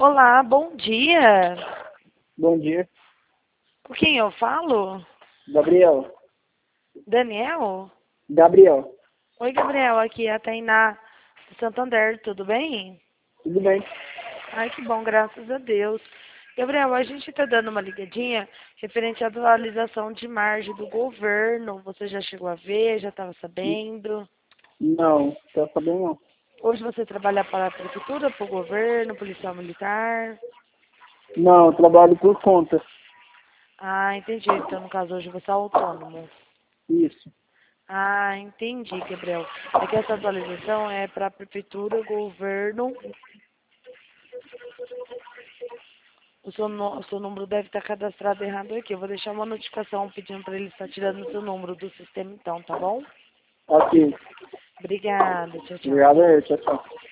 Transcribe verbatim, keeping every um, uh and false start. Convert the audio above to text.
Olá, bom dia. Bom dia. Com quem eu falo? Gabriel. Daniel? Gabriel. Oi, Gabriel, aqui é a Tainá de Santander, tudo bem? Tudo bem? Ai, que bom, graças a Deus. Gabriel, a gente está dando uma ligadinha referente à atualização de margem do governo. Você já chegou a ver, já estava sabendo? Não, tá sabendo não. Hoje você trabalha para a prefeitura, para o governo, policial militar? Não, eu trabalho por conta. Ah, entendi. Então, no caso, hoje você é autônomo. Isso. Ah, entendi, Gabriel. É que essa atualização é para a prefeitura, governo. O seu, no- o seu número deve estar cadastrado errado aqui. Eu vou deixar uma notificação pedindo para ele estar tirando o seu número do sistema então, tá bom? Ok. Obrigada. Tchau, tchau. Obrigado aí, tchau, tchau.